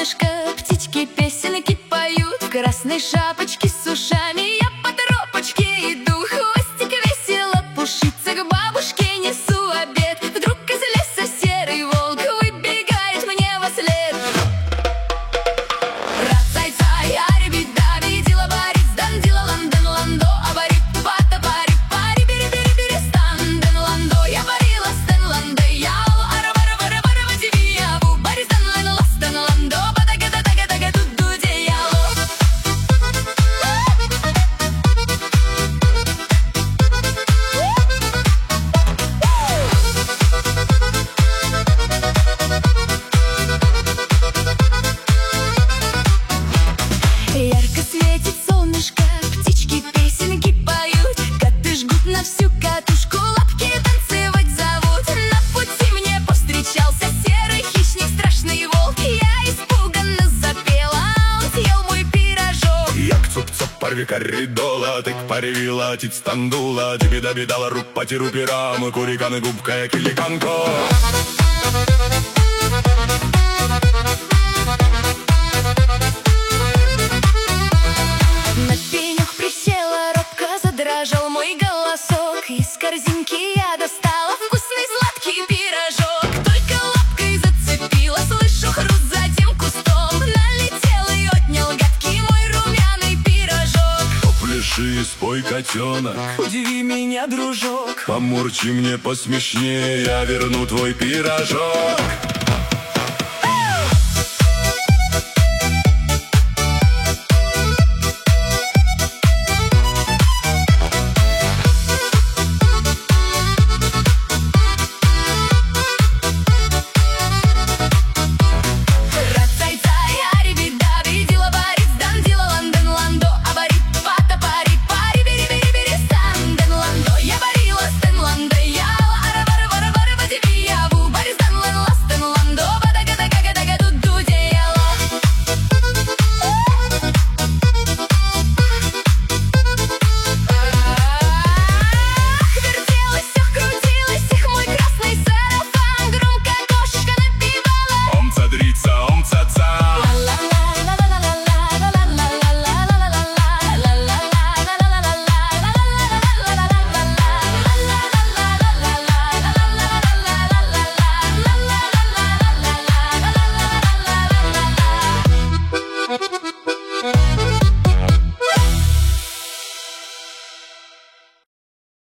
солнышко, птички песенки поют, в красной шапочке с ушами я по тропочке иду. Хвостик весело пушится, к бабушке несу обед. Вдруг из леса серый волк выбегает мне вослед. Рацай-цай, ари-бида, видела Борис, дандила ланден ландо, авари пата пари пари бери бери бери стан ден ландо, я барила стен ланде я ара бара бара бара вадиви аву Борис дан лен ластен ландо бадага дага дага дуду деяло. Ярко светит солнышко, птички песенки поют, коты жгут на всю катушку, лапки танцевать зовут. На пути мне повстречался серый хищник, страшный волк. Я испуганно запела, он съел мой пирожок. Як цуп-цоп порви коридола, тик паривила, тиц тандула, тебе бедала руп потиру пирам, куриканы губка, як киликанко. На пенек присела, робко задрожал мой голосок. Из корзинки я достала вкусный сладкий пирожок. Только лапкой зацепила, слышу хруст за тем кустом. Налетел и отнял гадкий мой румяный пирожок. Попляши, спой, котенок, Удиви меня, дружок. помурчи мне посмешнее, я верну твой пирожок.